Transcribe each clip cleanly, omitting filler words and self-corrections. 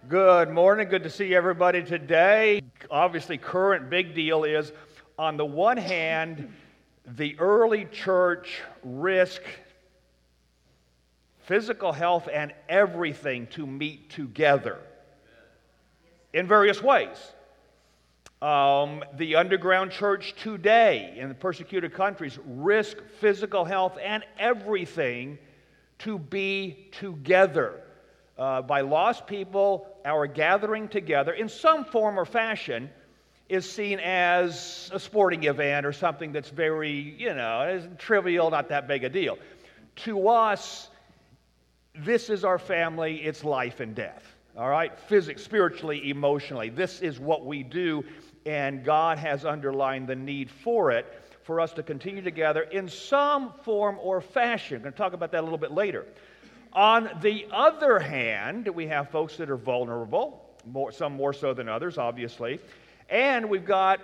Good morning. Good to see everybody today. Obviously, current big deal is, on the one hand, the early church risked physical health and everything to meet together in various ways. The underground church today in the persecuted countries risk physical health and everything to be together. By lost people, our gathering together in some form or fashion is seen as a sporting event or something that's very, is trivial, not that big a deal. To us, this is our family, it's life and death, all right? Physically, spiritually, emotionally. This is what we do, and God has underlined the need for it, for us to continue together in some form or fashion. I'm going to talk about that a little bit later. On the other hand, we have folks that are vulnerable, some more so than others, obviously. And we've got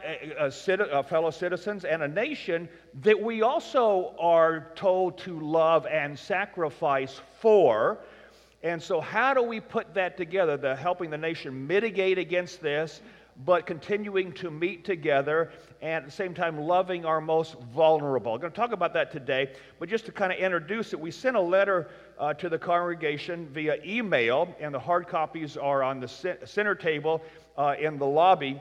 fellow citizens and a nation that we also are told to love and sacrifice for. And so how do we put that together, helping the nation mitigate against this, but continuing to meet together and at the same time loving our most vulnerable? I'm going to talk about that today, but just to kind of introduce it, we sent a letter to the congregation via email, and the hard copies are on the center table in the lobby.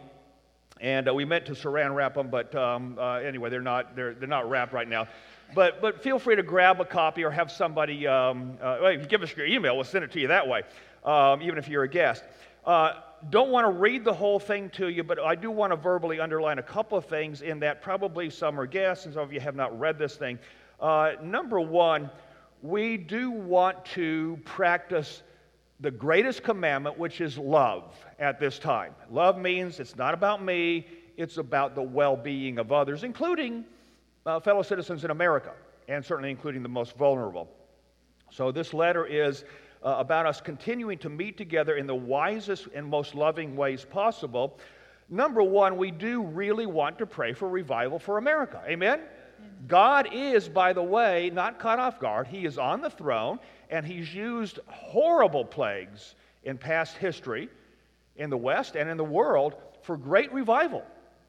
And we meant to saran wrap them, but anyway, they're not wrapped right now. But feel free to grab a copy or have somebody, if you give us your email, we'll send it to you that way, even if you're a guest. Don't want to read the whole thing to you, but I do want to verbally underline a couple of things in that probably some are guests, and some of you have not read this thing. Number one, we do want to practice the greatest commandment, which is love at this time. Love means it's not about me, it's about the well-being of others, including fellow citizens in America, and certainly including the most vulnerable. So this letter is about us continuing to meet together in the wisest and most loving ways possible. Number one, we do really want to pray for revival for America. Amen? God is, by the way, not caught off guard. He is on the throne, and He's used horrible plagues in past history in the West and in the world for great revival,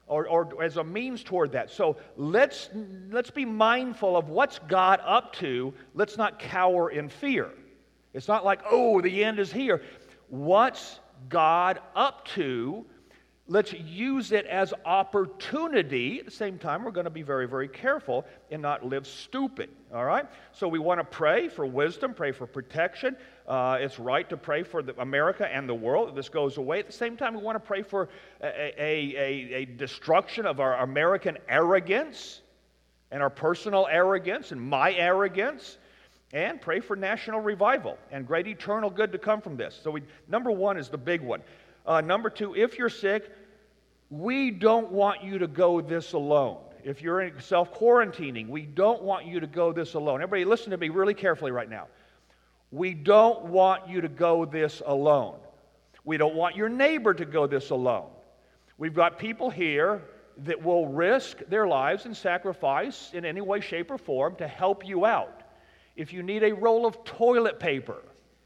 or as a means toward that. So let's be mindful of what's God up to. Let's not cower in fear. It's not like, oh, the end is here. What's God up to? Let's use it as opportunity. At the same time, we're going to be very, very careful and not live stupid, all right? So we want to pray for wisdom, pray for protection. It's right to pray for America and the world that this goes away. At the same time, we want to pray for a destruction of our American arrogance and our personal arrogance and my arrogance, and pray for national revival and great eternal good to come from this. So number one is the big one. Number two, if you're sick, we don't want you to go this alone. If you're in self-quarantining, we don't want you to go this alone. Everybody listen to me really carefully right now. We don't want you to go this alone. We don't want your neighbor to go this alone. We've got people here that will risk their lives and sacrifice in any way, shape, or form to help you out. If you need a roll of toilet paper,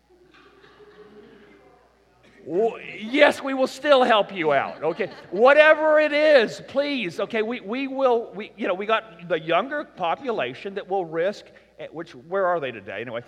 yes, we will still help you out, okay? Whatever it is, please, okay? We got the younger population that will risk, where are they today anyway?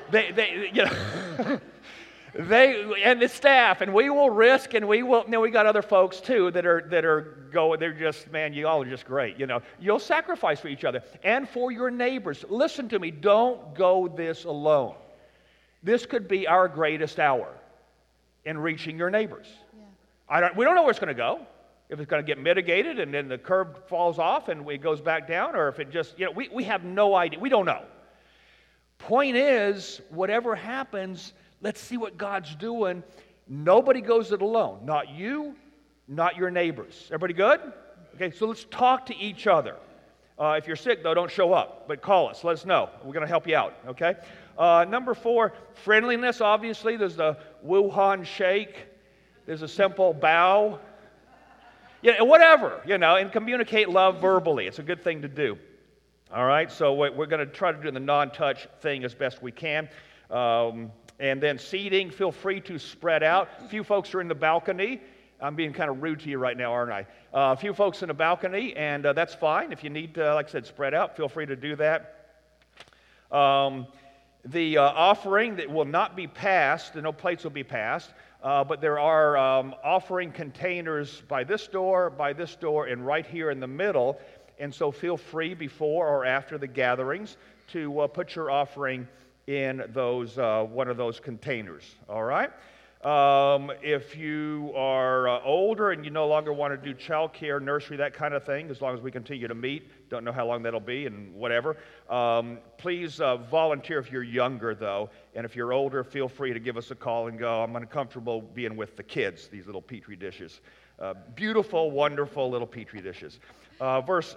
They and the staff, and we will risk, and we got other folks too that are going. They're just, man, you all are just great. You'll sacrifice for each other and for your neighbors. Listen to me. Don't go this alone. This could be our greatest hour in reaching your neighbors. Yeah. We don't know where it's going to go. If it's going to get mitigated and then the curve falls off and it goes back down, or if it just, we have no idea. We don't know. Point is, whatever happens, let's see what God's doing. Nobody goes it alone. Not you, not your neighbors. Everybody good? Okay, so let's talk to each other. If you're sick, though, don't show up, but call us. Let us know. We're going to help you out, okay? Number four, friendliness, obviously. There's the Wuhan shake. There's a simple bow. Whatever, and communicate love verbally. It's a good thing to do. All right, so we're going to try to do the non-touch thing as best we can. And then seating, feel free to spread out. A few folks are in the balcony. I'm being kind of rude to you right now, aren't I? A few folks in the balcony, and that's fine. If you need to, like I said, spread out, feel free to do that. The offering that will not be passed, no plates will be passed, but there are offering containers by this door, and right here in the middle. And so feel free before or after the gatherings to put your offering in those one of those containers, all right? If you are older and you no longer want to do child care, nursery, that kind of thing, as long as we continue to meet, don't know how long that'll be and whatever, please volunteer if you're younger, though. And if you're older, feel free to give us a call and go, I'm uncomfortable being with the kids, these little Petri dishes. Beautiful, wonderful little Petri dishes. Verse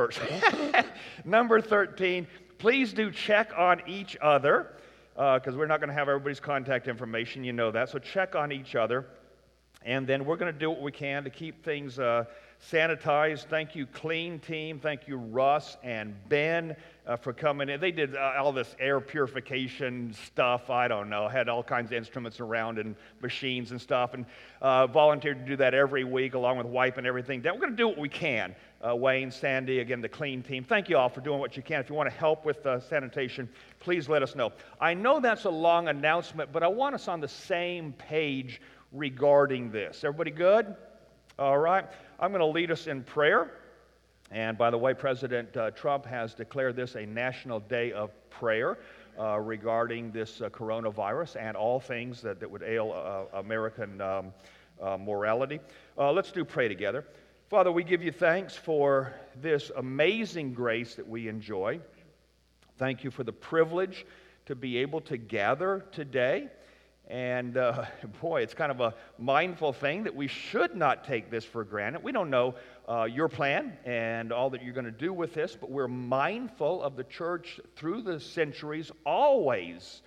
number 13, please do check on each other, because we're not going to have everybody's contact information, you know that. So check on each other, and then we're going to do what we can to keep things sanitized. Thank you, Clean Team. Thank you, Russ and Ben, for coming in. They did all this air purification stuff. I don't know, had all kinds of instruments around and machines and stuff, and volunteered to do that every week along with wiping everything down. We're going to do what we can. Wayne, Sandy, again, the Clean Team. Thank you all for doing what you can. If you want to help with sanitation, please let us know. I know that's a long announcement, but I want us on the same page regarding this. Everybody good? All right. I'm going to lead us in prayer. And by the way, President Trump has declared this a national day of prayer regarding this coronavirus and all things that would ail American morality. Let's pray together. Father, we give you thanks for this amazing grace that we enjoy. Thank you for the privilege to be able to gather today. And boy, it's kind of a mindful thing that we should not take this for granted. We don't know your plan and all that you're going to do with this, but we're mindful of the church through the centuries, always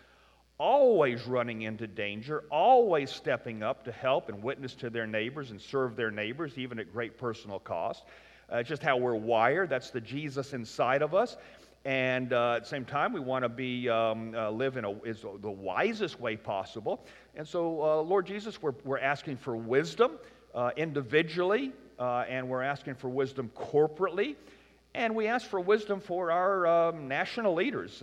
running into danger, always stepping up to help and witness to their neighbors and serve their neighbors, even at great personal cost. It's just how we're wired. That's the Jesus inside of us. And at the same time, we want to be live in the wisest way possible. And so, Lord Jesus, we're asking for wisdom individually, and we're asking for wisdom corporately. And we ask for wisdom for our national leaders,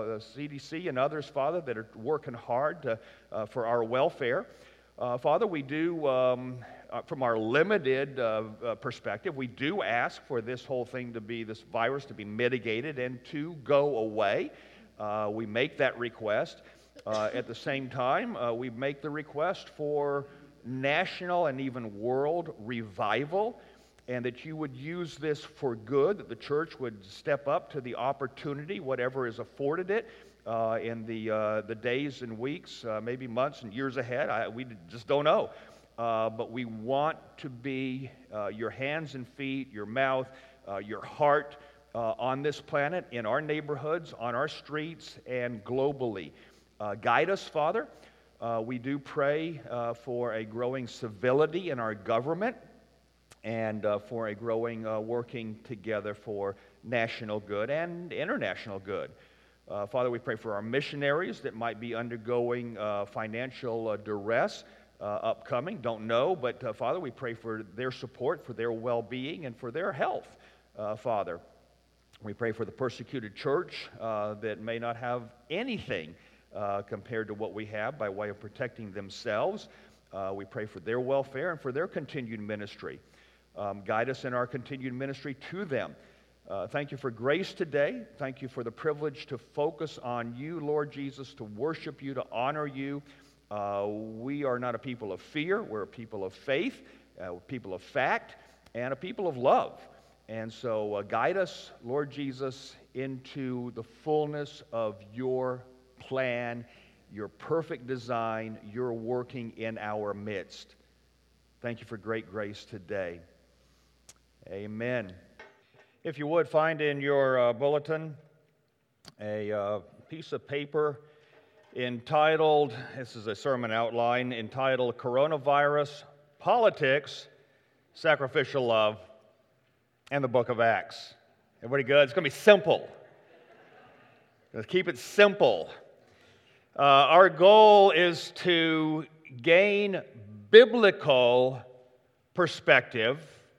CDC and others, Father, that are working hard for our welfare. Father, we do, from our limited perspective, we do ask for this whole thing to be, this virus to be mitigated and to go away. We make that request. At the same time, we make the request for national and even world revival, and that you would use this for good, that the church would step up to the opportunity, whatever is afforded it, in the days and weeks, maybe months and years ahead. We just don't know. But we want to be your hands and feet, your mouth, your heart on this planet, in our neighborhoods, on our streets, and globally. Guide us, Father. We do pray for a growing civility in our government, and for a growing working together for national good and international good. Father, we pray for our missionaries that might be undergoing financial duress upcoming. Don't know, but Father, we pray for their support, for their well-being, and for their health, Father. We pray for the persecuted church that may not have anything compared to what we have by way of protecting themselves. We pray for their welfare and for their continued ministry. Guide us in our continued ministry to them. Thank you for grace today. Thank you for the privilege to focus on you, Lord Jesus, to worship you, to honor you. We are not a people of fear. We're a people of faith, a people of fact, and a people of love. And so guide us, Lord Jesus, into the fullness of your plan, your perfect design, your working in our midst. Thank you for great grace today. Amen. If you would, find in your bulletin a piece of paper entitled, this is a sermon outline, entitled Coronavirus, Politics, Sacrificial Love, and the Book of Acts. Everybody good? It's going to be simple. Let's keep it simple. Our goal is to gain biblical perspective,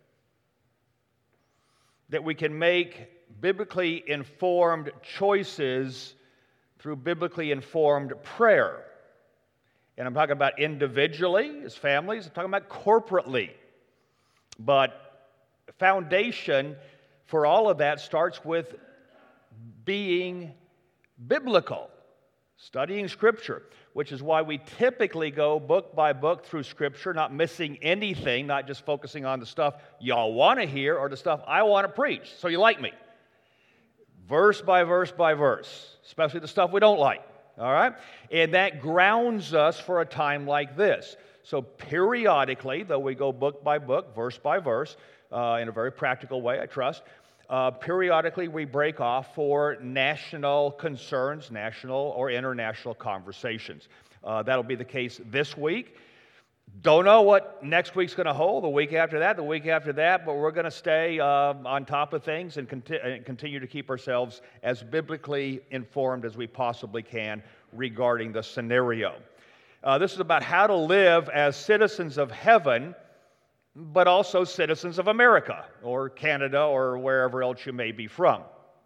that we can make biblically informed choices through biblically informed prayer. And I'm talking about individually, as families, I'm talking about corporately. But the foundation for all of that starts with being biblical, studying Scripture, which is why we typically go book by book through Scripture, not missing anything, not just focusing on the stuff y'all want to hear or the stuff I want to preach, so you like me. Verse by verse by verse, especially the stuff we don't like, all right? And that grounds us for a time like this. So periodically, though we go book by book, verse by verse, in a very practical way, I trust, periodically we break off for national concerns, national or international conversations. That'll be the case this week. Don't know what next week's going to hold, the week after that, but we're going to stay on top of things and continue to keep ourselves as biblically informed as we possibly can regarding the scenario. This is about how to live as citizens of heaven, but also citizens of America or Canada or wherever else you may be from.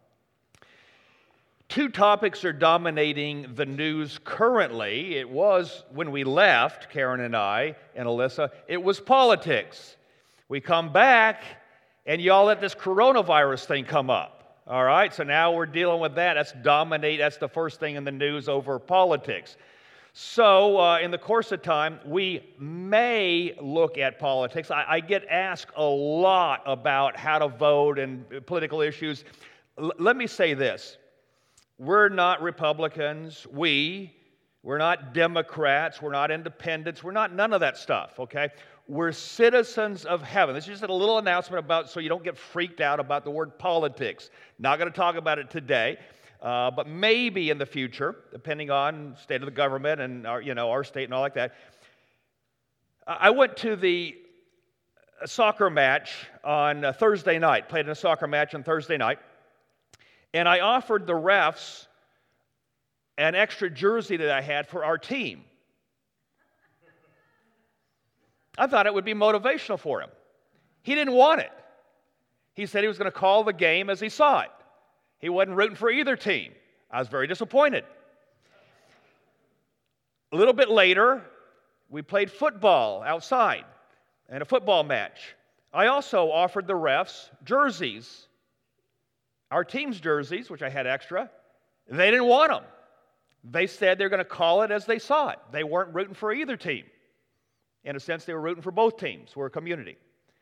Two topics are dominating the news currently. It was when we left, Karen and I and Alyssa, it was politics. We come back and y'all let this coronavirus thing come up. All right, so now we're dealing with that. That's the first thing in the news over politics. So, in the course of time, we may look at politics. I get asked a lot about how to vote and political issues. Let me say this. We're not Republicans. We're not Democrats. We're not independents. We're not none of that stuff, okay? We're citizens of heaven. This is just a little announcement about so you don't get freaked out about the word politics. Not going to talk about it today. But maybe in the future, depending on state of the government and our state and all like that. I went to the soccer match on Thursday night, played in a soccer match on Thursday night, and I offered the refs an extra jersey that I had for our team. I thought it would be motivational for him. He didn't want it. He said he was going to call the game as he saw it. He wasn't rooting for either team. I was very disappointed. A little bit later, we played football outside in a football match. I also offered the refs jerseys, our team's jerseys, which I had extra. They didn't want them. They said they're going to call it as they saw it. They weren't rooting for either team. In a sense, they were rooting for both teams. We're a community.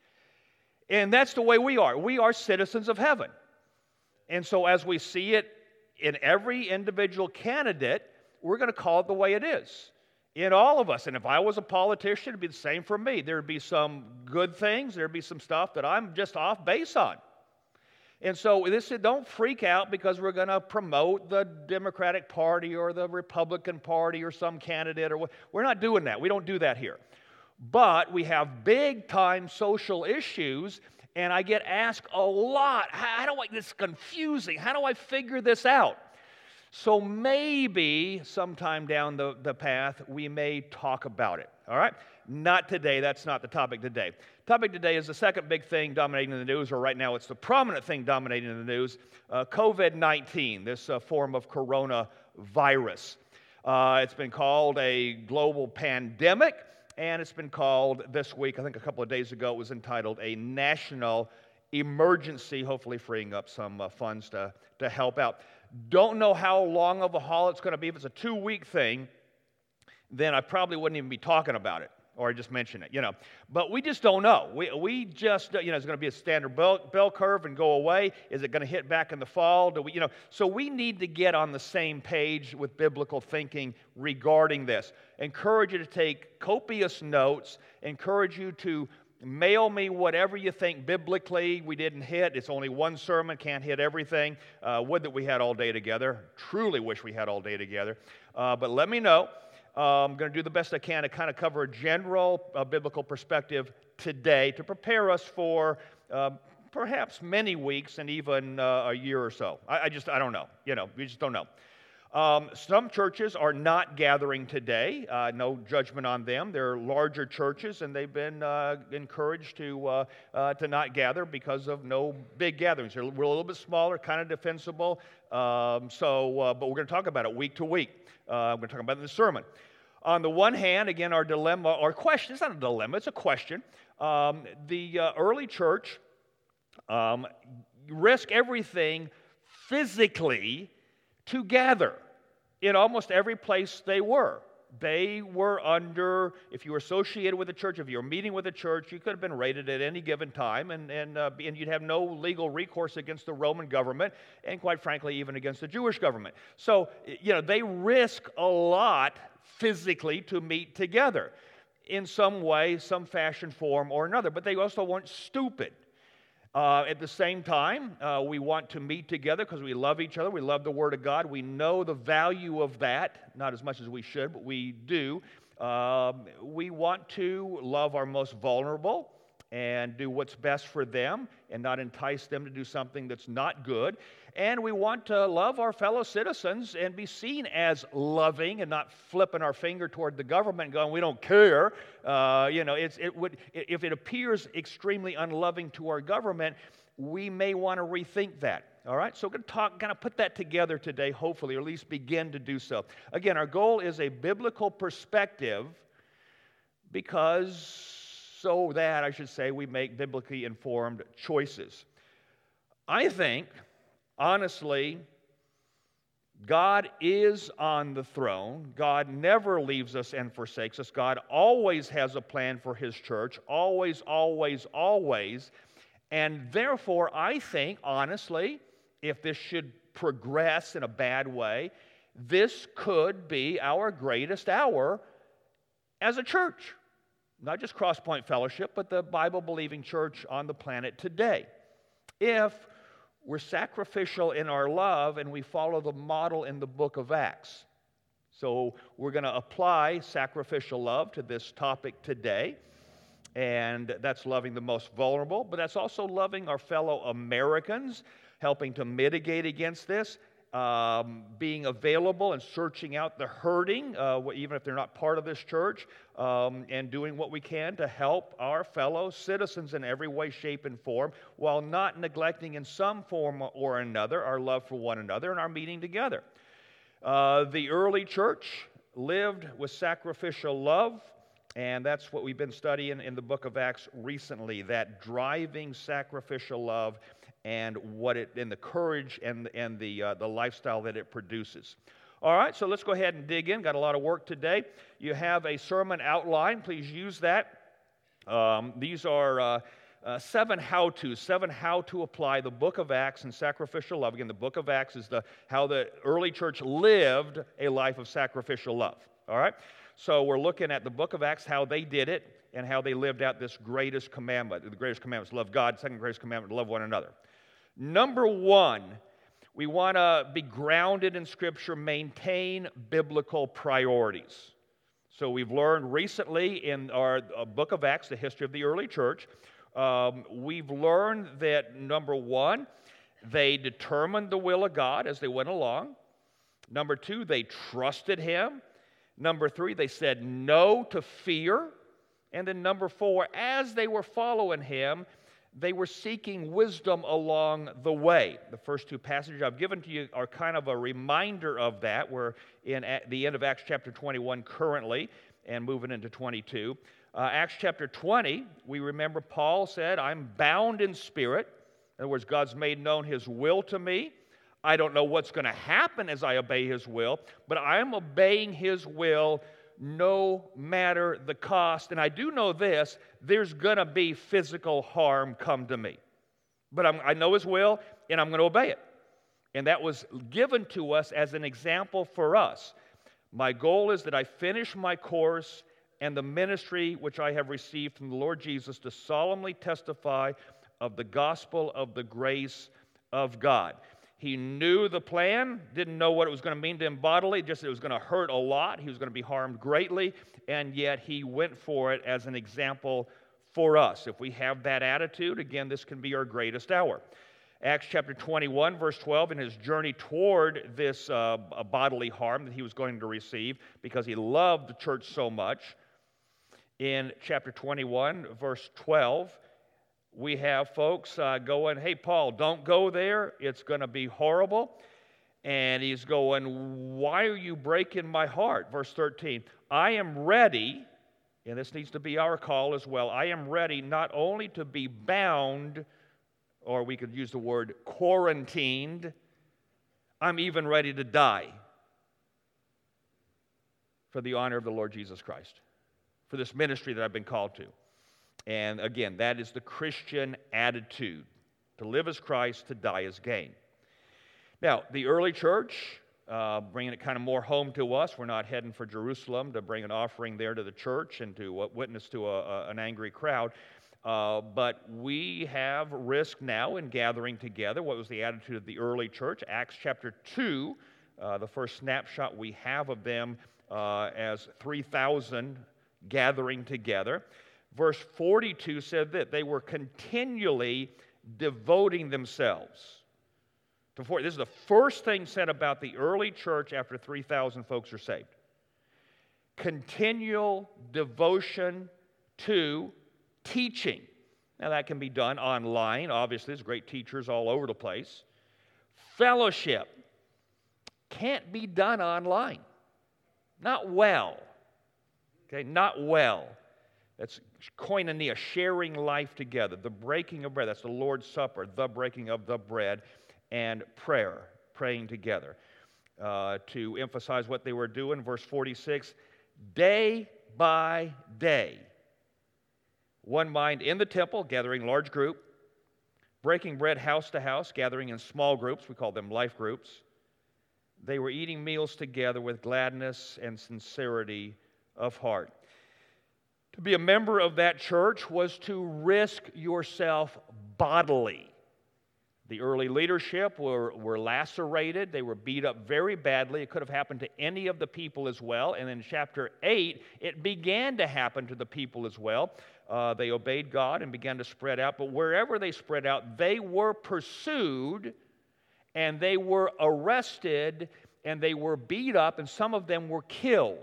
And that's the way we are. We are citizens of heaven. And so as we see it in every individual candidate, we're going to call it the way it is in all of us. And if I was a politician, it'd be the same for me. There'd be some good things. There'd be some stuff that I'm just off base on. And so don't freak out because we're going to promote the Democratic Party or the Republican Party or some candidate. We're not doing that. We don't do that here. But we have big-time social issues. And I get asked a lot, this is confusing. How do I figure this out? So maybe sometime down the path, we may talk about it, all right? Not today. That's not the topic today. Topic today is the second big thing dominating the news, or right now it's the prominent thing dominating the news, COVID-19, this form of coronavirus. It's been called a global pandemic. And it's been called this week, I think a couple of days ago, it was entitled a national emergency, hopefully freeing up some funds to help out. Don't know how long of a haul it's going to be. If it's a 2-week thing, then I probably wouldn't even be talking about it, or I just mention it, But we just don't know. We just, it's going to be a standard bell curve and go away. Is it going to hit back in the fall? So we need to get on the same page with biblical thinking regarding this. Encourage you to take copious notes. Encourage you to mail me whatever you think biblically we didn't hit. It's only one sermon, can't hit everything. Would that we had all day together. Truly wish we had all day together. But let me know. I'm going to do the best I can to kind of cover a general biblical perspective today to prepare us for perhaps many weeks and even a year or so. I don't know. We just don't know. Some churches are not gathering today. No judgment on them. They're larger churches, and they've been encouraged to not gather because of no big gatherings. We're a little bit smaller, kind of defensible. But we're going to talk about it week to week. I'm going to talk about it in the sermon. On the one hand, again, our dilemma, our question, it's not a dilemma, it's a question. The early church risked everything physically to gather in almost every place they were. They were under, if you were associated with a church, if you were meeting with a church, you could have been raided at any given time, and you'd have no legal recourse against the Roman government, and quite frankly, even against the Jewish government. So, they risk a lot physically to meet together in some way, some fashion, form, or another, but they also weren't stupid. At the same time, we want to meet together because we love each other. We love the Word of God. We know the value of that, not as much as we should, but we do. We want to love our most vulnerable and do what's best for them and not entice them to do something that's not good. And we want to love our fellow citizens and be seen as loving and not flipping our finger toward the government and going, we don't care. If it appears extremely unloving to our government, we may want to rethink that. All right, so we're going to kind of put that together today, hopefully, or at least begin to do so. Again, our goal is a biblical perspective we make biblically informed choices. I think, honestly, God is on the throne. God never leaves us and forsakes us. God always has a plan for His church, always, always, always. And therefore, I think, honestly, if this should progress in a bad way, this could be our greatest hour as a church. Not just Crosspoint Fellowship, but the Bible-believing church on the planet today. If we're sacrificial in our love and we follow the model in the book of Acts. So we're going to apply sacrificial love to this topic today. And that's loving the most vulnerable, but that's also loving our fellow Americans, helping to mitigate against this, being available and searching out the hurting, even if they're not part of this church, and doing what we can to help our fellow citizens in every way, shape, and form, while not neglecting in some form or another our love for one another and our meeting together. The early church lived with sacrificial love, and that's what we've been studying in the book of Acts recently, that driving sacrificial love and the courage and the lifestyle that it produces. All right, so let's go ahead and dig in. Got a lot of work today. You have a sermon outline. Please use that. These are 7 how-tos, 7 how to apply the book of Acts and sacrificial love. Again, the book of Acts is how the early church lived a life of sacrificial love. All right, so we're looking at the book of Acts, how they did it, and how they lived out this greatest commandment. The greatest commandment is to love God. Second greatest commandment, to love one another. Number 1, we want to be grounded in Scripture, maintain biblical priorities. So we've learned recently in our book of Acts, the history of the early church, we've learned that, number 1, they determined the will of God as they went along. Number 2, they trusted Him. Number 3, they said no to fear. And then number 4, as they were following Him, they were seeking wisdom along the way. The first 2 passages I've given to you are kind of a reminder of that. We're at the end of Acts chapter 21 currently and moving into 22. Acts chapter 20, we remember Paul said, I'm bound in spirit. In other words, God's made known His will to me. I don't know what's going to happen as I obey His will, but I'm obeying His will no matter the cost. And I do know this, there's going to be physical harm come to me. But I know His will, and I'm going to obey it. And that was given to us as an example for us. My goal is that I finish my course and the ministry which I have received from the Lord Jesus to solemnly testify of the gospel of the grace of God. He knew the plan, didn't know what it was going to mean to him bodily, just that it was going to hurt a lot, he was going to be harmed greatly, and yet he went for it as an example for us. If we have that attitude, again, this can be our greatest hour. Acts chapter 21, verse 12, in his journey toward this bodily harm that he was going to receive because he loved the church so much. In chapter 21, verse 12, we have folks going, hey, Paul, don't go there. It's going to be horrible. And he's going, why are you breaking my heart? Verse 13, I am ready, and this needs to be our call as well, I am ready not only to be bound, or we could use the word quarantined, I'm even ready to die for the honor of the Lord Jesus Christ, for this ministry that I've been called to. And again, that is the Christian attitude. To live as Christ, to die as gain. Now, the early church, bringing it kind of more home to us, we're not heading for Jerusalem to bring an offering there to the church and to witness to an angry crowd. But we have risk now in gathering together. What was the attitude of the early church? Acts chapter 2, the first snapshot we have of them as 3,000 gathering together. Verse 42 said that they were continually devoting themselves. This is the first thing said about the early church after 3,000 folks are saved. Continual devotion to teaching. Now that can be done online. Obviously, there's great teachers all over the place. Fellowship can't be done online. Not well. Okay, not well. That's koinonia, sharing life together. The breaking of bread, that's the Lord's Supper, the breaking of the bread, and prayer, praying together. To emphasize what they were doing, verse 46, day by day, one mind in the temple, gathering large group, breaking bread house to house, gathering in small groups, we call them life groups. They were eating meals together with gladness and sincerity of heart. To be a member of that church was to risk yourself bodily. The early leadership were lacerated. They were beat up very badly. It could have happened to any of the people as well. And in chapter 8, it began to happen to the people as well. They obeyed God and began to spread out. But wherever they spread out, they were pursued, and they were arrested, and they were beat up, and some of them were killed.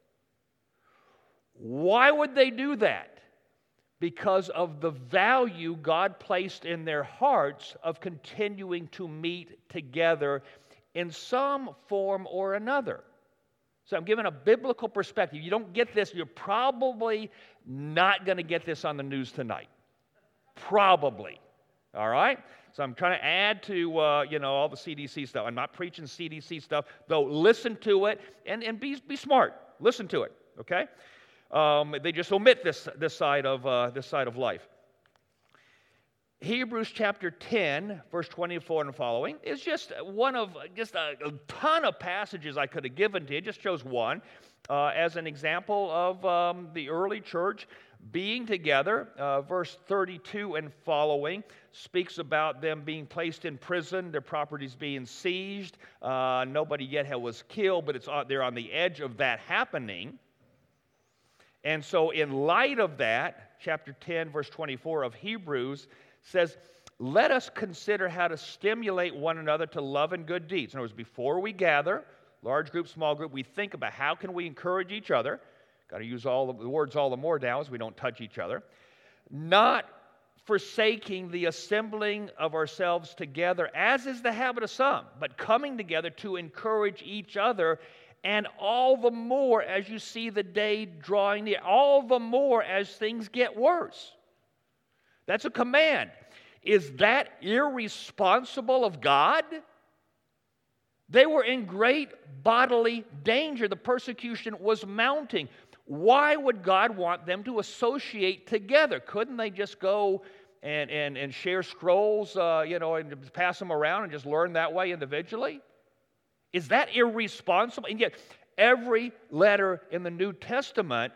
Why would they do that? Because of the value God placed in their hearts of continuing to meet together in some form or another. So I'm giving a biblical perspective. You don't get this, you're probably not going to get this on the news tonight. Probably. All right? So I'm trying to add to, all the CDC stuff. I'm not preaching CDC stuff, though listen to it and be smart. Listen to it, okay? They just omit this side of life. Hebrews chapter 10, verse 24 and following is just one of a ton of passages I could have given to you. It just shows one as an example of the early church being together. Verse 32 and following speaks about them being placed in prison, their properties being seized. Nobody yet was killed, but they're on the edge of that happening. And so in light of that, chapter 10, verse 24 of Hebrews says, let us consider how to stimulate one another to love and good deeds. In other words, before we gather, large group, small group, we think about how can we encourage each other. Got to use all the words all the more now as we don't touch each other. Not forsaking the assembling of ourselves together, as is the habit of some, but coming together to encourage each other. And all the more as you see the day drawing near, all the more as things get worse. That's a command. Is that irresponsible of God? They were in great bodily danger. The persecution was mounting. Why would God want them to associate together? Couldn't they just go and share scrolls, and pass them around and just learn that way individually? Is that irresponsible? And yet, every letter in the New Testament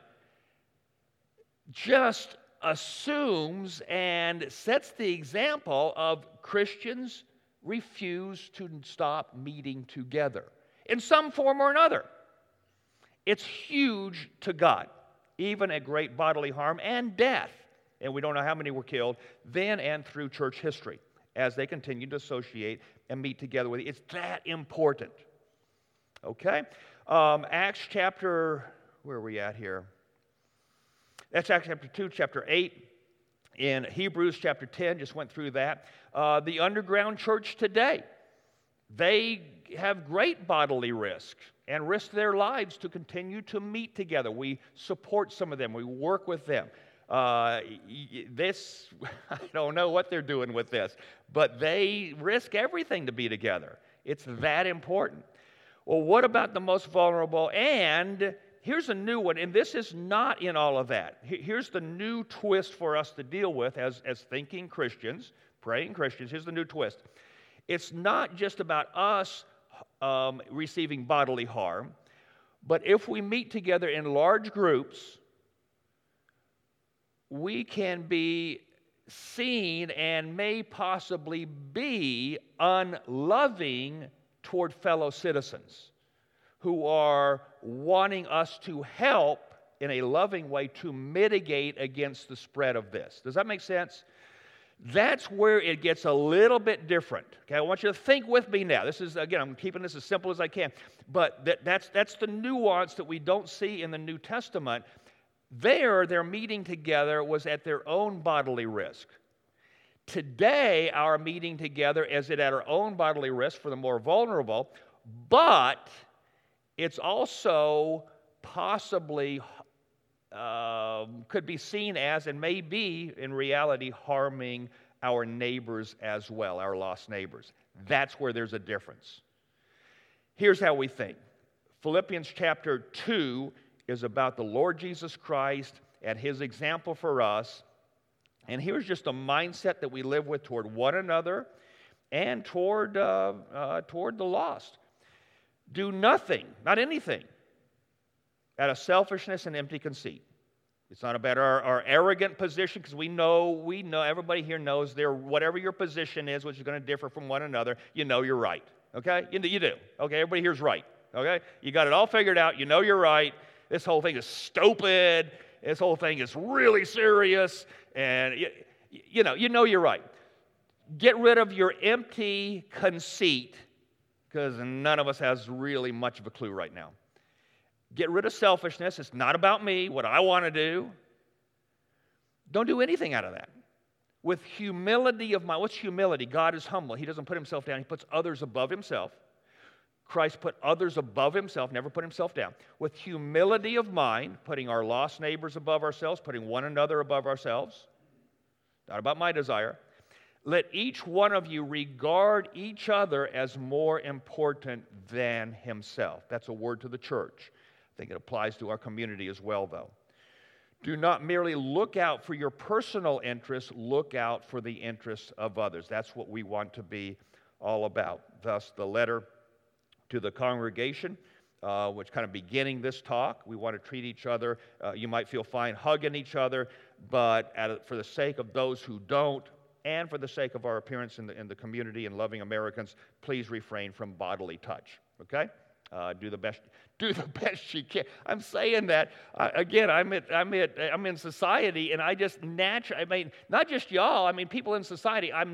just assumes and sets the example of Christians refuse to stop meeting together in some form or another. It's huge to God, even at great bodily harm and death. And we don't know how many were killed then and through church history. as they continue to associate and meet together with you. It's that important. Okay? Acts chapter, where are we at here? That's Acts chapter 2, chapter 8. In Hebrews chapter 10, just went through that. The underground church today, they have great bodily risk and risk their lives to continue to meet together. We support some of them. We work with them. This, I don't know what they're doing with this, but they risk everything to be together. It's that important. Well, what about the most vulnerable? And here's a new one, and this is not in all of that. Here's the new twist for us to deal with as thinking Christians, praying Christians. Here's the new twist. It's not just about us receiving bodily harm, but if we meet together in large groups, we can be seen and may possibly be unloving toward fellow citizens who are wanting us to help in a loving way to mitigate against the spread of this. Does that make sense? That's where it gets a little bit different. Okay, I want you to think with me now. This is, again, I'm keeping this as simple as I can, but that's the nuance that we don't see in the New Testament. Their meeting together was at their own bodily risk. Today, our meeting together is at our own bodily risk for the more vulnerable, but it's also possibly could be seen as, and may be in reality, harming our neighbors as well, our lost neighbors. That's where there's a difference. Here's how we think. Philippians chapter 2 is about the Lord Jesus Christ and his example for us. And here's just a mindset that we live with toward one another and toward the lost. Do nothing, not anything, out of selfishness and empty conceit. It's not about our arrogant position, because we know, everybody here knows whatever your position is, which is going to differ from one another, you know you're right. Okay? You do. Okay? Everybody here's right. Okay? You got it all figured out. You know you're right. This whole thing is stupid. This whole thing is really serious. And you know you're right. Get rid of your empty conceit, because none of us has really much of a clue right now. Get rid of selfishness. It's not about me, what I want to do. Don't do anything out of that. With humility of mind. What's humility? God is humble. He doesn't put himself down. He puts others above himself. Christ put others above himself, never put himself down. With humility of mind, putting our lost neighbors above ourselves, putting one another above ourselves. Not about my desire. Let each one of you regard each other as more important than himself. That's a word to the church. I think it applies to our community as well, though. Do not merely look out for your personal interests, look out for the interests of others. That's what we want to be all about. Thus, the letter to the congregation, which kind of beginning this talk, we want to treat each other. You might feel fine hugging each other, but for the sake of those who don't, and for the sake of our appearance in the community and loving Americans, please refrain from bodily touch. Okay? Do the best you can. I'm saying that again. I'm in society, and I just naturally. I mean, not just y'all. I mean, people in society. I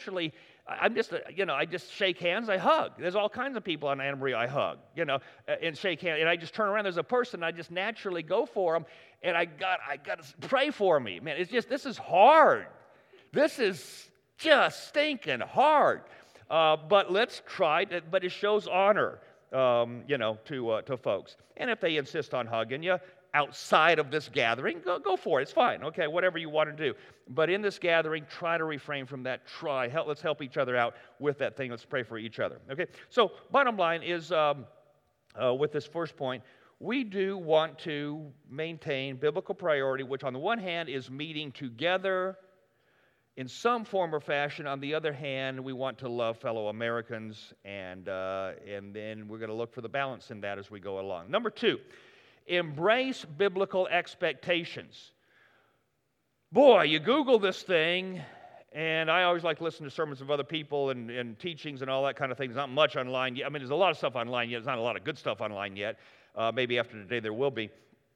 just shake hands. I hug. There's all kinds of people on Annemarie I hug. And shake hands. And I just turn around. There's a person. I just naturally go for them, and I got to pray for me. Man, this is hard. This is just stinking hard. But let's try. But it shows honor. To folks. And if they insist on hugging you outside of this gathering, go for it. It's fine. Okay, whatever you want to do. But in this gathering, try to refrain from that. Let's help each other out with that thing. Let's pray for each other. Okay, so bottom line is with this first point, we do want to maintain biblical priority, which on the one hand is meeting together in some form or fashion. On the other hand, we want to love fellow Americans, and then we're going to look for the balance in that as we go along. Number 2, embrace biblical expectations. Boy, you Google this thing, and I always like to listen to sermons of other people and teachings and all that kind of thing. There's not much online yet. I mean, there's a lot of stuff online yet. There's not a lot of good stuff online yet. Maybe after today there will be.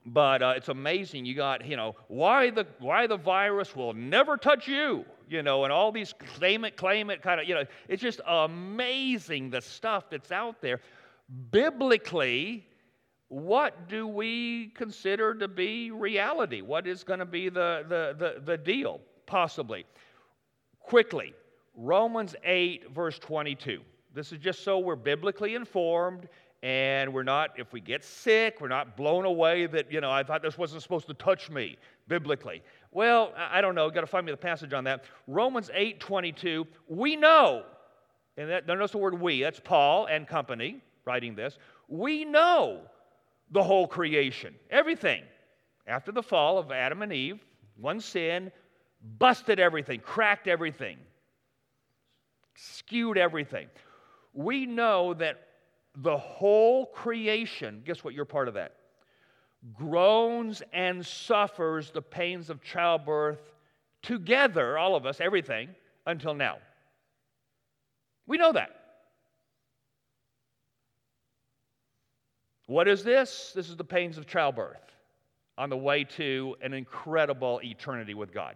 But it's amazing. You got, why the virus will never touch you, and all these claim it kind of, it's just amazing the stuff that's out there. Biblically, what do we consider to be reality? What is going to be the deal, possibly? Quickly, Romans 8, verse 22. This is just so we're biblically informed, and we're not, if we get sick, we're not blown away that, I thought this wasn't supposed to touch me, biblically. Well, I don't know, got to find me the passage on that. Romans 8, 22, we know, and notice the word we, that's Paul and company writing this, we know the whole creation, everything. After the fall of Adam and Eve, one sin, busted everything, cracked everything, skewed everything. We know that the whole creation, guess what, you're part of that, groans and suffers the pains of childbirth together, all of us, everything, until now. We know that. What is this? This is the pains of childbirth on the way to an incredible eternity with God.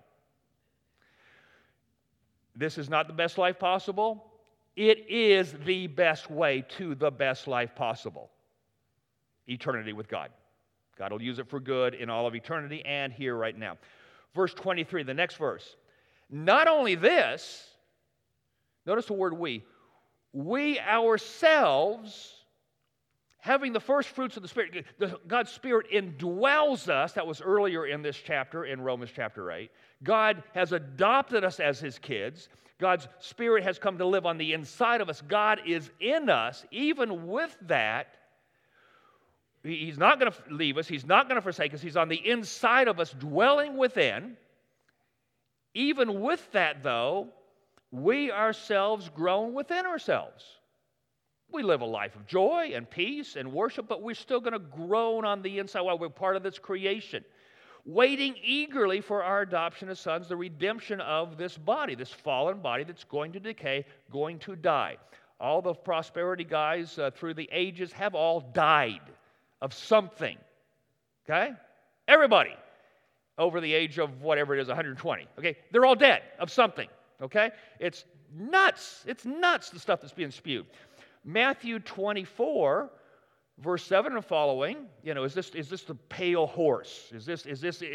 This is not the best life possible. It is the best way to the best life possible. Eternity with God. God will use it for good in all of eternity and here right now. Verse 23, the next verse. Not only this, notice the word we ourselves, having the first fruits of the Spirit, God's Spirit indwells us. That was earlier in this chapter, in Romans chapter 8. God has adopted us as His kids. God's Spirit has come to live on the inside of us. God is in us. Even with that, He's not going to leave us. He's not going to forsake us. He's on the inside of us, dwelling within. Even with that, though, we ourselves groan within ourselves. We live a life of joy and peace and worship, but we're still going to groan on the inside while we're part of this creation, waiting eagerly for our adoption as sons, the redemption of this body, this fallen body that's going to decay, going to die. All the prosperity guys through the ages have all died of something, okay? Everybody over the age of whatever it is, 120, okay? They're all dead of something, okay? It's nuts. It's nuts, the stuff that's being spewed. Matthew 24, verse 7 and following, is this the pale horse? Is this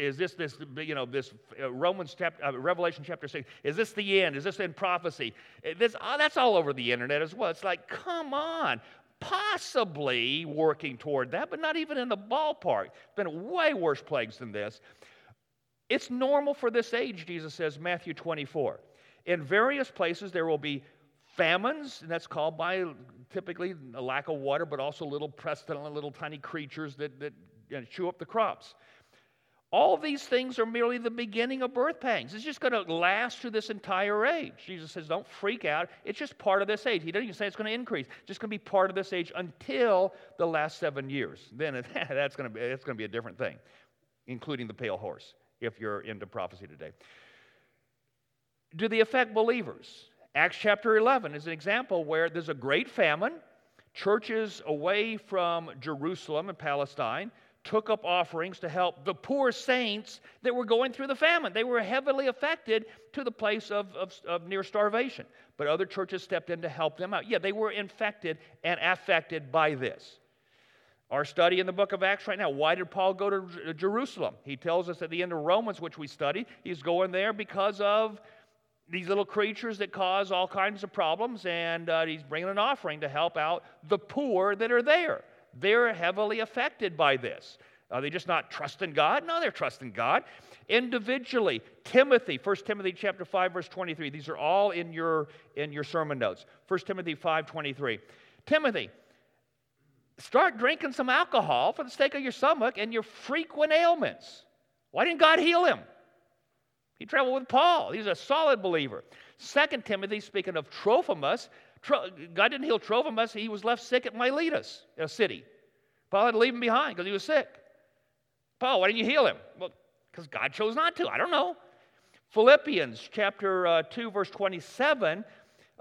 Romans chapter, Revelation chapter 6? Is this the end? Is this in prophecy? That's all over the internet as well. It's like, come on, possibly working toward that, but not even in the ballpark. It's been way worse plagues than this. It's normal for this age, Jesus says, Matthew 24. In various places there will be famines, and that's called by typically a lack of water, but also little pestilent, little tiny creatures that chew up the crops. All these things are merely the beginning of birth pangs. It's just going to last through this entire age. Jesus says, don't freak out. It's just part of this age. He doesn't even say it's going to increase. It's just going to be part of this age until the last 7 years. Then it's going to be a different thing, including the pale horse, if you're into prophecy today. Do they affect believers? Acts chapter 11 is an example where there's a great famine. Churches away from Jerusalem and Palestine took up offerings to help the poor saints that were going through the famine. They were heavily affected to the place of near starvation. But other churches stepped in to help them out. Yeah, they were infected and affected by this. Our study in the book of Acts right now, why did Paul go to Jerusalem? He tells us at the end of Romans, which we study, he's going there because of these little creatures that cause all kinds of problems, and he's bringing an offering to help out the poor that are there. They're heavily affected by this. Are they just not trusting God? No, they're trusting God. Individually, Timothy, 1 Timothy chapter 5, verse 23. These are all in your sermon notes. 1 Timothy 5, 23. Timothy, start drinking some alcohol for the sake of your stomach and your frequent ailments. Why didn't God heal him? He traveled with Paul. He's a solid believer. 2 Timothy, speaking of Trophimus, God didn't heal Trophimus. He was left sick at Miletus, a city. Paul had to leave him behind because he was sick. Paul, why didn't you heal him? Well, because God chose not to. I don't know. Philippians chapter 2, verse 27,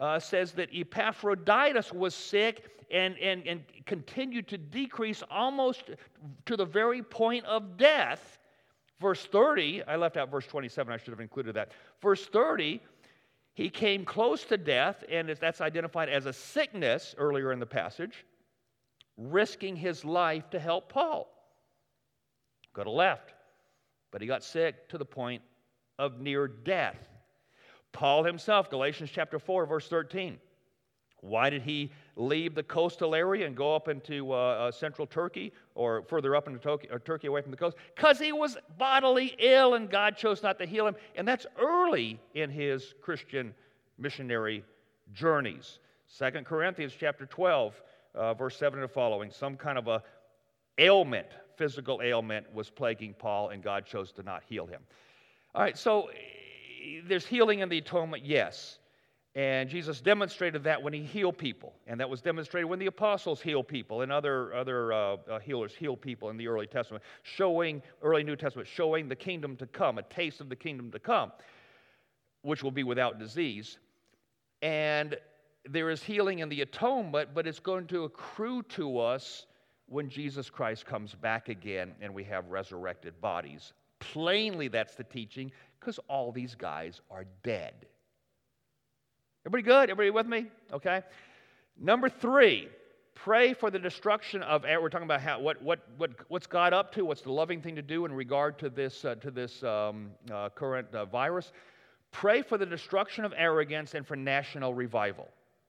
says that Epaphroditus was sick and continued to decrease almost to the very point of death. Verse 30, I left out verse 27, I should have included that. Verse 30, he came close to death, and that's identified as a sickness earlier in the passage, risking his life to help Paul. Could have left, but he got sick to the point of near death. Paul himself, Galatians chapter 4, verse 13. Why did he leave the coastal area and go up into central Turkey or further up into Turkey away from the coast? Because he was bodily ill and God chose not to heal him. And that's early in his Christian missionary journeys. 2 Corinthians chapter 12, verse 7 and following. Some kind of a ailment, physical ailment, was plaguing Paul and God chose to not heal him. All right, so there's healing in the atonement, yes. And Jesus demonstrated that when he healed people. And that was demonstrated when the apostles healed people and other healers healed people in the early Testament, early New Testament, showing the kingdom to come, a taste of the kingdom to come, which will be without disease. And there is healing in the atonement, but it's going to accrue to us when Jesus Christ comes back again and we have resurrected bodies. Plainly, that's the teaching, because all these guys are dead. Everybody good? Everybody with me? Okay. Number 3, pray for the destruction of. We're talking about what's God up to? What's the loving thing to do in regard to this current virus? Pray for the destruction of arrogance and for national revival.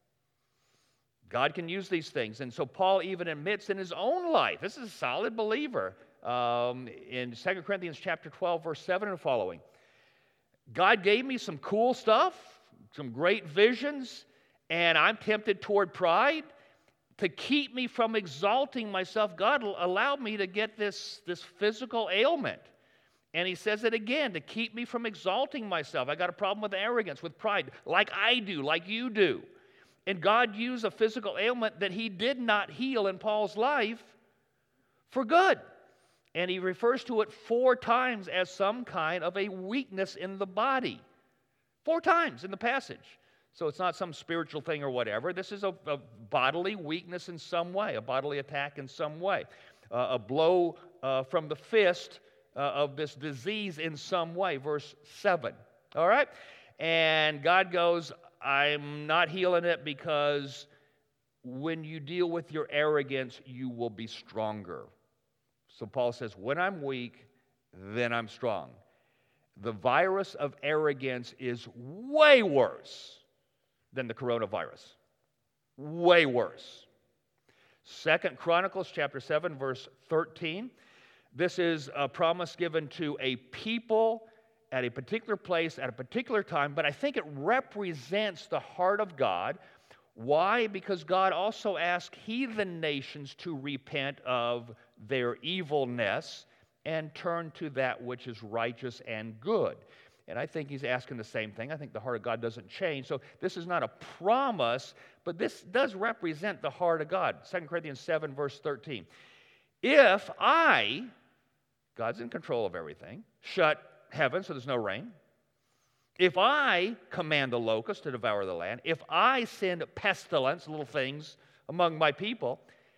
God can use these things, and so Paul even admits in his own life. This is a solid believer. In 2 Corinthians chapter 12, verse 7 and following. God gave me some cool stuff, some great visions, and I'm tempted toward pride. To keep me from exalting myself, God allowed me to get this physical ailment. And he says it again, to keep me from exalting myself. I got a problem with arrogance, with pride, like I do, like you do. And God used a physical ailment that he did not heal in Paul's life for good. And he refers to it 4 times as some kind of a weakness in the body. 4 times in the passage. So it's not some spiritual thing or whatever. This is a bodily weakness in some way, a bodily attack in some way. A blow from the fist of this disease in some way. Verse 7. All right? And God goes, I'm not healing it because when you deal with your arrogance, you will be stronger. So Paul says, when I'm weak, then I'm strong. The virus of arrogance is way worse than the coronavirus. Way worse. 2 Chronicles chapter 7, verse 13. This is a promise given to a people at a particular place, at a particular time, but I think it represents the heart of God. Why? Because God also asked heathen nations to repent of their evilness and turn to that which is righteous and good. And I think he's asking the same thing. I think the heart of God doesn't change. So this is not a promise, but this does represent the heart of God. 2 Corinthians 7, verse 13. If I, God's in control of everything, shut heaven so there's no rain, if I command the locust to devour the land, if I send pestilence, little things, among my people,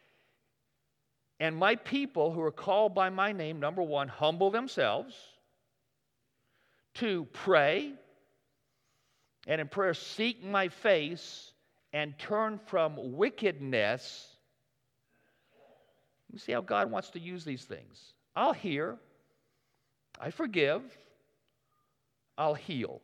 and my people who are called by my name, number 1, humble themselves, 2, pray, and in prayer seek my face and turn from wickedness. You see how God wants to use these things. I'll hear, I forgive, I'll heal.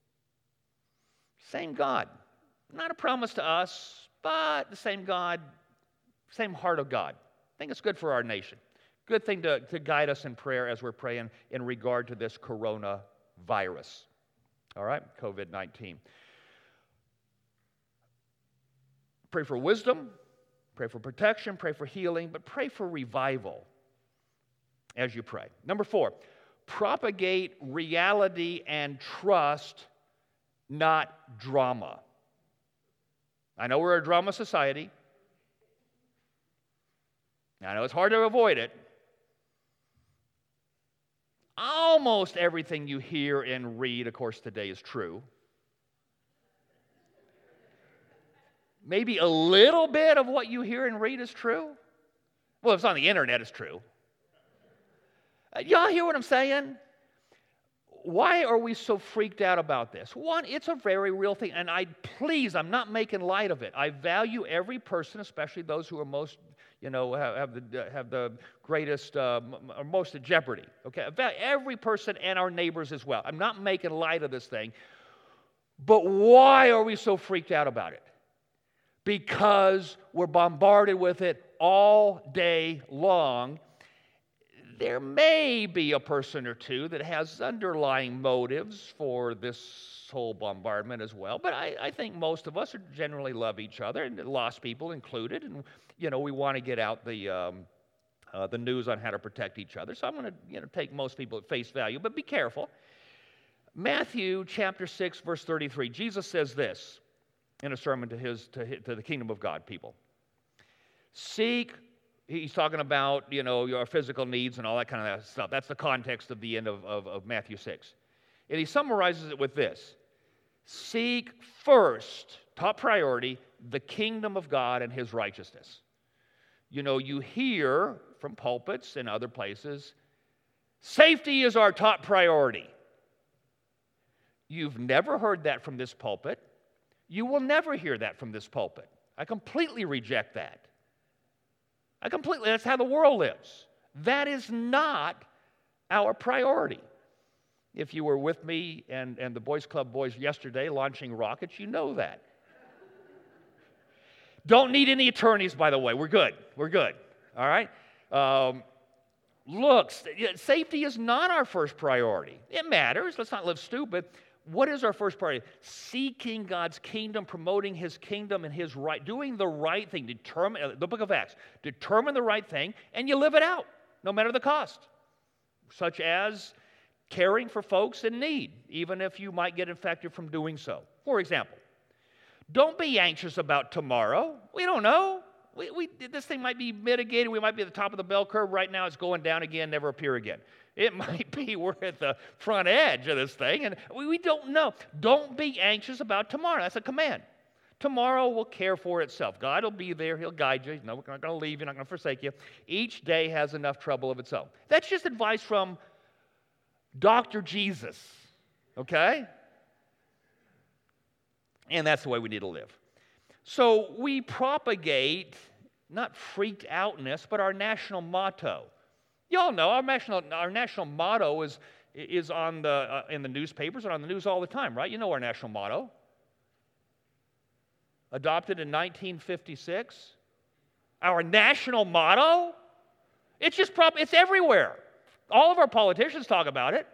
Same God. Not a promise to us, but the same God, same heart of God. I think it's good for our nation. Good thing to guide us in prayer as we're praying in regard to this coronavirus. All right, COVID-19. Pray for wisdom, pray for protection, pray for healing, but pray for revival as you pray. Number 4, propagate reality and trust, not drama. I know we're a drama society. I know it's hard to avoid it. Almost everything you hear and read, of course, today is true. maybe a little bit of what you hear and read is true. Well, if it's on the internet, it's true. Y'all hear what I'm saying? Why are we so freaked out about this? One, it's a very real thing, and I'm not making light of it. I value every person, especially those who are most, have the greatest, or most at jeopardy. Okay, I value every person and our neighbors as well. I'm not making light of this thing, but why are we so freaked out about it? Because we're bombarded with it all day long. There may be a person or two that has underlying motives for this whole bombardment as well, but I think most of us generally love each other, and lost people included, and we want to get out the news on how to protect each other. So I'm going to take most people at face value, but be careful. Matthew chapter 6, verse 33, Jesus says this in a sermon to the kingdom of God people. He's talking about, your physical needs and all that kind of stuff. That's the context of the end of Matthew 6. And he summarizes it with this. Seek first, top priority, the kingdom of God and his righteousness. You hear from pulpits and other places, safety is our top priority. You've never heard that from this pulpit. You will never hear that from this pulpit. I completely reject that. That's how the world lives. That is not our priority. If you were with me and the Boys Club boys yesterday launching rockets, you know that. Don't need any attorneys, by the way. We're good. All right? Look, safety is not our first priority. It matters. Let's not live stupid. What is our first priority? Seeking God's kingdom, promoting his kingdom and his right, doing the right thing. The book of Acts, determine the right thing, and you live it out, no matter the cost. Such as caring for folks in need, even if you might get infected from doing so. For example, don't be anxious about tomorrow. We don't know. This thing might be mitigated. We might be at the top of the bell curve. Right now it's going down again, never appear again. It might be we're at the front edge of this thing, and we don't know. Don't be anxious about tomorrow. That's a command. Tomorrow will care for itself. God will be there. He'll guide you. No, we're not going to leave you. Not going to forsake you. Each day has enough trouble of its own. That's just advice from Dr. Jesus, okay? And that's the way we need to live. So we propagate, not freaked outness, but our national motto. Y'all know our national motto is on in the newspapers and on the news all the time, right? You know our national motto. Adopted in 1956. Our national motto? It's everywhere. All of our politicians talk about it.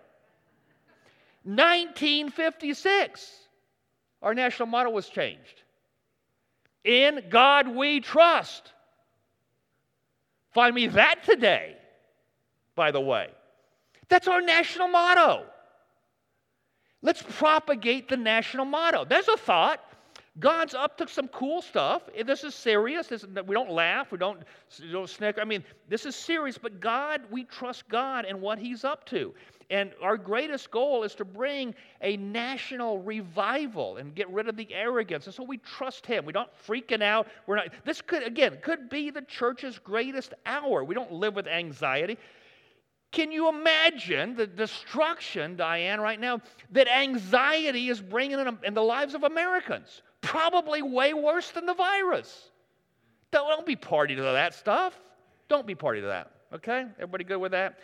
1956. Our national motto was changed. In God we trust. Find me that today, by the way. That's our national motto. Let's propagate the national motto. There's a thought. God's up to some cool stuff. This is serious. We don't laugh. We don't snicker. I mean, this is serious, but we trust God and what he's up to. And our greatest goal is to bring a national revival and get rid of the arrogance. And so we trust him. We're not freaking out. This could be the church's greatest hour. We don't live with anxiety. Can you imagine the destruction, Diane, right now, that anxiety is bringing in the lives of Americans? Probably way worse than the virus. Don't be party to that stuff. Don't be party to that, okay? Everybody good with that?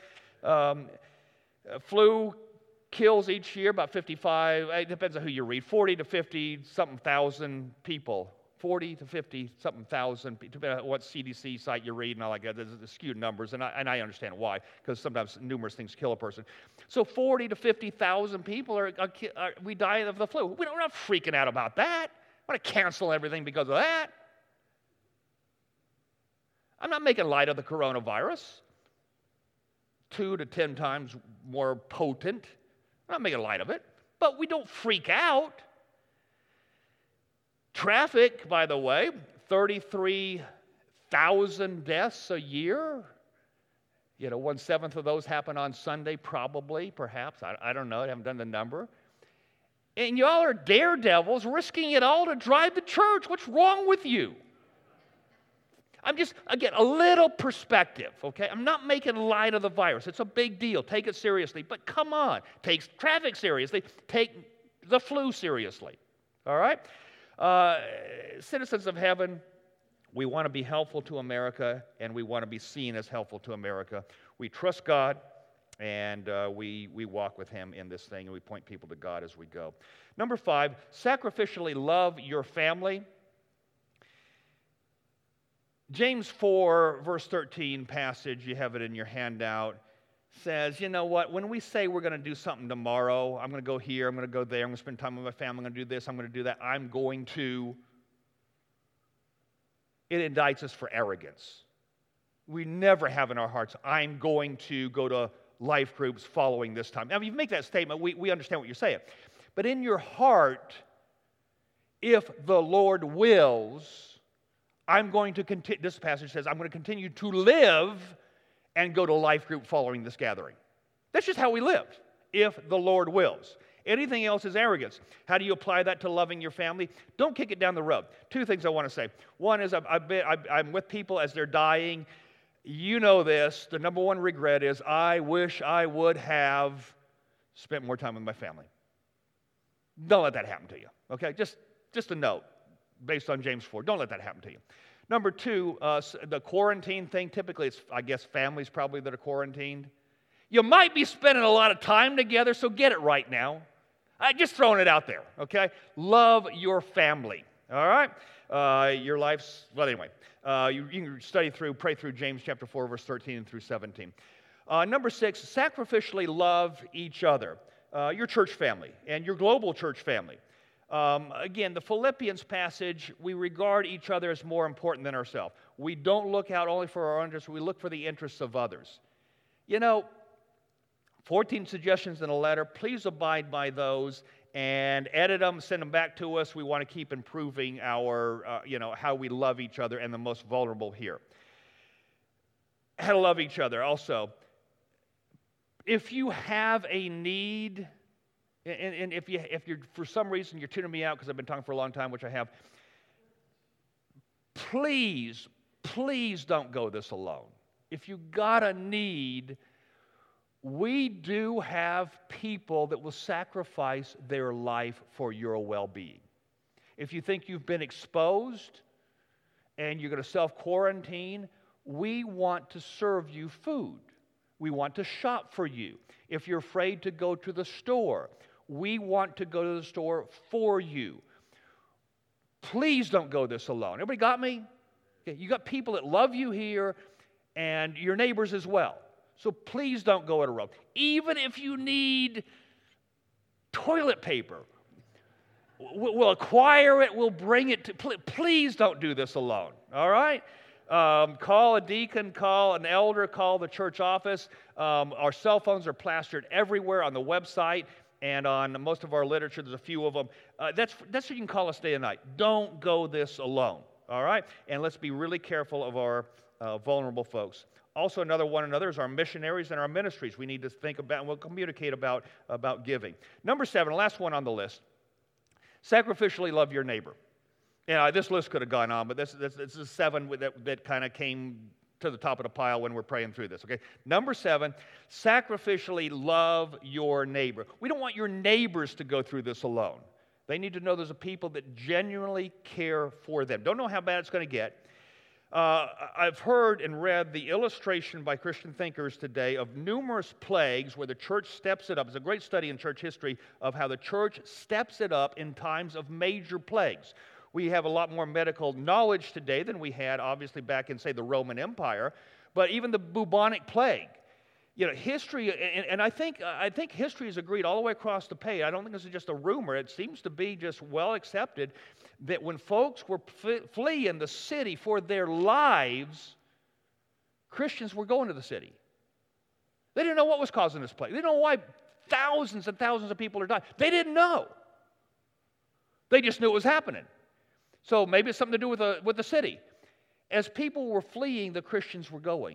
Flu kills each year about 55, it depends on who you read, 40 to 50-something thousand people. 40 to 50-something thousand, depending on what CDC site you read and all that. There's skewed numbers, and I understand why, because sometimes numerous things kill a person. So 40 to 50,000 people we die of the flu. We're not freaking out about that. I want to cancel everything because of that. I'm not making light of the coronavirus. 2 to 10 times more potent. I'm not making light of it, but we don't freak out. Traffic, by the way, 33,000 deaths a year. 1/7 of those happen on Sunday, probably, perhaps. I don't know. I haven't done the number. And y'all are daredevils risking it all to drive the church. What's wrong with you? I'm just, again, a little perspective, okay? I'm not making light of the virus. It's a big deal. Take it seriously. But come on. Take traffic seriously. Take the flu seriously. All right? Citizens of heaven, we want to be helpful to America, and we want to be seen as helpful to America. We trust God, and we walk with Him in this thing, and we point people to God as we go. Number 5, sacrificially love your family. James 4, verse 13 passage, you have it in your handout, says, you know what, when we say we're going to do something tomorrow, I'm going to go here, I'm going to go there, I'm going to spend time with my family, I'm going to do this, I'm going to do that, I'm going to, it indicts us for arrogance. We never have in our hearts, I'm going to go to life groups following this time. Now, if you make that statement, we understand what you're saying. But in your heart, if the Lord wills, I'm going to continue, this passage says, I'm going to continue to live and go to life group following this gathering. That's just how we live, if the Lord wills. Anything else is arrogance. How do you apply that to loving your family? Don't kick it down the road. 2 things I want to say. One is I'm with people as they're dying. You know this. The number one regret is I wish I would have spent more time with my family. Don't let that happen to you, okay? Just a note based on James 4. Don't let that happen to you. Number 2, the quarantine thing. Typically, it's, I guess, families probably that are quarantined. You might be spending a lot of time together, so get it right now. I'm just throwing it out there, okay? Love your family, all right? Your life's, well, anyway. You can pray through James chapter 4, verse 13 through 17. Number 6, sacrificially love each other. Your church family and your global church family. Again, the Philippians passage, we regard each other as more important than ourselves. We don't look out only for our interests, we look for the interests of others. You know, 14 suggestions in a letter. Please abide by those and edit them, send them back to us. We want to keep improving our, how we love each other and the most vulnerable here. How to love each other also. If you have a need, and if you're for some reason you're tuning me out because I've been talking for a long time, which I have, please don't go this alone. If you got a need, we do have people that will sacrifice their life for your well-being. If you think you've been exposed and you're going to self-quarantine, we want to serve you food. We want to shop for you. If you're afraid to go to the store, we want to go to the store for you. Please don't go this alone. Everybody got me? Okay, you got people that love you here and your neighbors as well. So please don't go it alone. Even if you need toilet paper, we'll acquire it, we'll bring it to, please don't do this alone, all right? Call a deacon, call an elder, call the church office. Our cell phones are plastered everywhere on the website and on most of our literature. There's a few of them. That's what you can call us day and night. Don't go this alone, all right? And let's be really careful of our vulnerable folks. Also, another is our missionaries and our ministries. We need to think about and we'll communicate about giving. Number 7, last one on the list. Sacrificially love your neighbor. This list could have gone on, but this is 7 that kind of came to the top of the pile when we're praying through this, okay? Number 7, sacrificially love your neighbor. We don't want your neighbors to go through this alone. They need to know there's a people that genuinely care for them. Don't know how bad it's going to get. I've heard and read the illustration by Christian thinkers today of numerous plagues where the church steps it up. It's a great study in church history of how the church steps it up in times of major plagues. We have a lot more medical knowledge today than we had, obviously, back in, say, the Roman Empire. But even the bubonic plague, history, and I think history is agreed all the way across the page. I don't think this is just a rumor. It seems to be just well accepted that when folks were fleeing the city for their lives, Christians were going to the city. They didn't know what was causing this plague. They didn't know why thousands and thousands of people are dying. They didn't know. They just knew it was happening. So maybe it's something to do with the city. As people were fleeing, the Christians were going.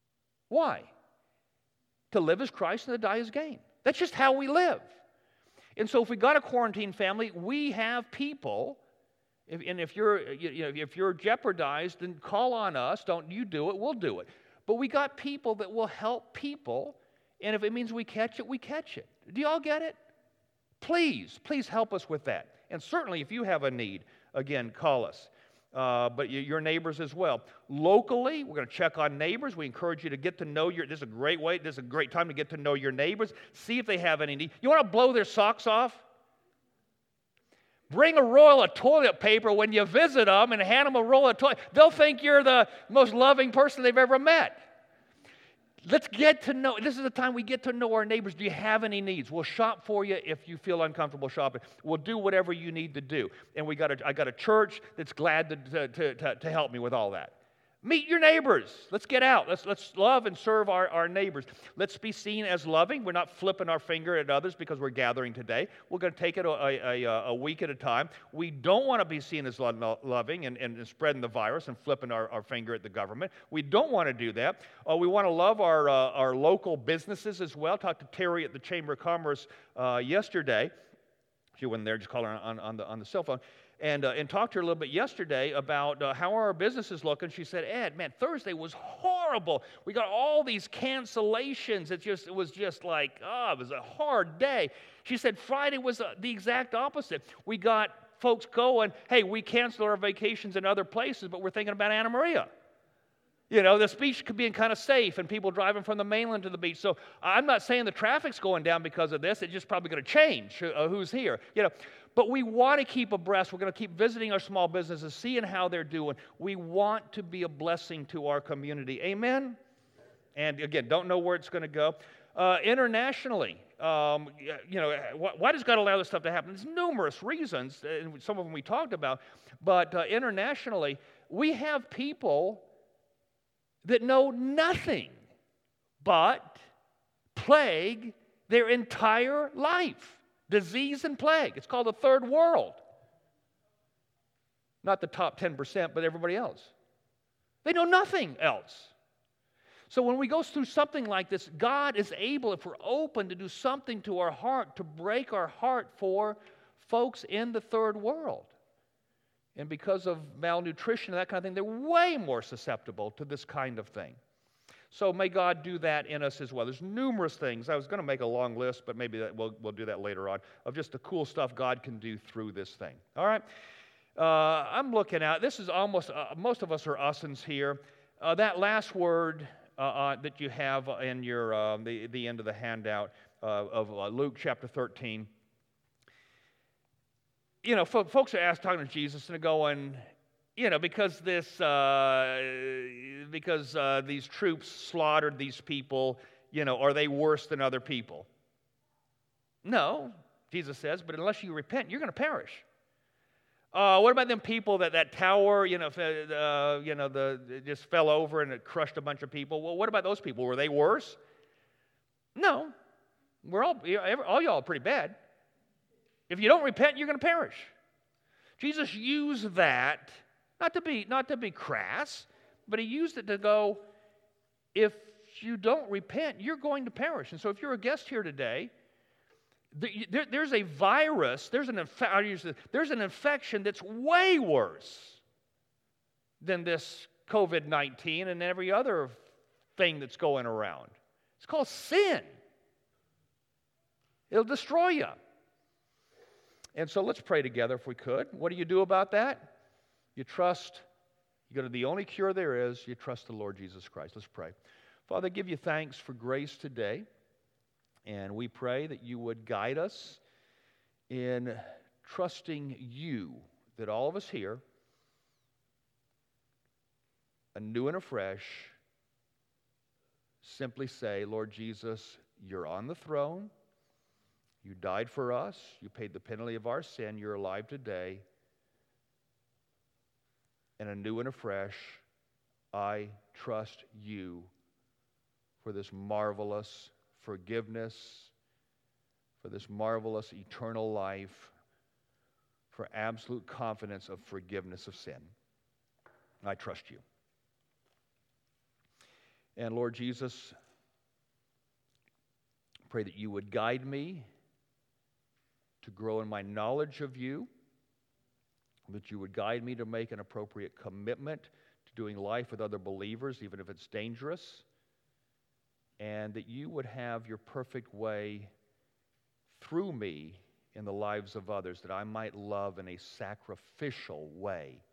Why? To live as Christ and to die as gain. That's just how we live. And so if we got a quarantine family, we have people. If you're jeopardized, then call on us. Don't you do it, we'll do it. But we got people that will help people, and if it means we catch it, we catch it. Do you all get it? Please help us with that. And certainly if you have a need, again, call us. But your neighbors as well. Locally, we're going to check on neighbors. We encourage you to get to know this is a great way, this is a great time to get to know your neighbors. See if they have any need. You want to blow their socks off? Bring a roll of toilet paper when you visit them and hand them a roll of toilet. They'll think you're the most loving person they've ever met. Let's get to know. This is the time we get to know our neighbors. Do you have any needs? We'll shop for you if you feel uncomfortable shopping. We'll do whatever you need to do. And I got a church that's glad to help me with all that. Meet your neighbors. Let's get out. Let's love and serve our neighbors. Let's be seen as loving. We're not flipping our finger at others because we're gathering today. We're going to take it a week at a time. We don't want to be seen as loving and spreading the virus and flipping our finger at the government. We don't want to do that. We want to love our local businesses as well. Talked to Terry at the Chamber of Commerce yesterday. She wasn't there, just called her on the cell phone. And talked to her a little bit yesterday about how our businesses look. And she said, Ed, man, Thursday was horrible. We got all these cancellations. It was just like, it was a hard day. She said Friday was the exact opposite. We got folks going, hey, we canceled our vacations in other places, but we're thinking about Anna Maria. You know, the beach could be kind of safe and people driving from the mainland to the beach. So I'm not saying the traffic's going down because of this. It's just probably going to change who's here. You know, but we want to keep abreast. We're going to keep visiting our small businesses, seeing how they're doing. We want to be a blessing to our community. Amen? And again, don't know where it's going to go. Internationally, why does God allow this stuff to happen? There's numerous reasons, and some of them we talked about. But internationally, we have people that know nothing but plague their entire life. Disease and plague. It's called the third world. Not the top 10%, but everybody else. They know nothing else. So when we go through something like this, God is able, if we're open, to do something to our heart, to break our heart for folks in the third world. And because of malnutrition and that kind of thing, they're way more susceptible to this kind of thing. So may God do that in us as well. There's numerous things. I was going to make a long list, but maybe we'll do that later on, of just the cool stuff God can do through this thing. All right? I'm looking at, this is almost, most of us are usins here. That last word that you have in your the end of the handout of Luke chapter 13. You know, folks are talking to Jesus and they're going, you know, because these troops slaughtered these people, you know, are they worse than other people? No, Jesus says, but unless you repent, you're going to perish. What about them people that tower, just fell over and it crushed a bunch of people? Well, what about those people? Were they worse? No, all y'all are pretty bad. If you don't repent, you're going to perish. Jesus used that, not to be crass, but he used it to go, if you don't repent, you're going to perish. And so if you're a guest here today, there's a virus, there's an infection that's way worse than this COVID-19 and every other thing that's going around. It's called sin. It'll destroy you. And so let's pray together if we could. What do you do about that? You trust. You go to the only cure there is. You trust the Lord Jesus Christ. Let's pray. Father, I give you thanks for grace today. And we pray that you would guide us in trusting you, that all of us here, anew and afresh, simply say, Lord Jesus, you're on the throne. You died for us. You paid the penalty of our sin. You're alive today. And anew and afresh, I trust you for this marvelous forgiveness, for this marvelous eternal life, for absolute confidence of forgiveness of sin. I trust you. And Lord Jesus, pray that you would guide me to grow in my knowledge of you, that you would guide me to make an appropriate commitment to doing life with other believers, even if it's dangerous, and that you would have your perfect way through me in the lives of others, that I might love in a sacrificial way.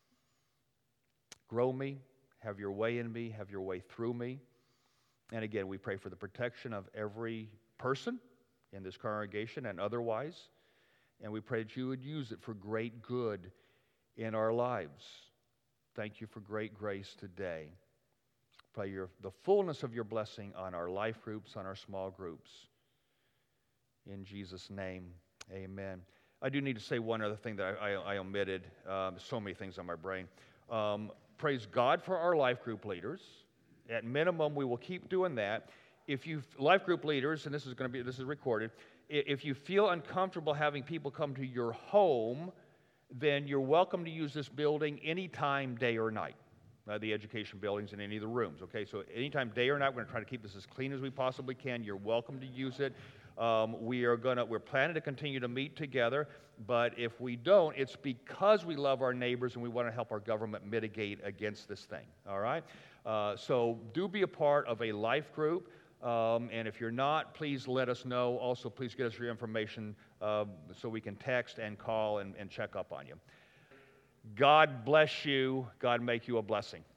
Grow me, have your way in me, have your way through me. And again, we pray for the protection of every person in this congregation and otherwise. And we pray that you would use it for great good in our lives. Thank you for great grace today. Pray the fullness of your blessing on our life groups, on our small groups. In Jesus' name, amen. I do need to say one other thing that I omitted. So many things on my brain. Praise God for our life group leaders. At minimum, we will keep doing that. If you life group leaders, and this is recorded, if you feel uncomfortable having people come to your home, then you're welcome to use this building anytime, day or night. The education buildings in any of the rooms. Okay, so anytime, day or night, we're going to try to keep this as clean as we possibly can. You're welcome to use it. We're planning to continue to meet together, but if we don't, it's because we love our neighbors and we want to help our government mitigate against this thing. All right? So do be a part of a life group. And if you're not, please let us know. Also, please get us your information so we can text and call and check up on you. God bless you. God make you a blessing.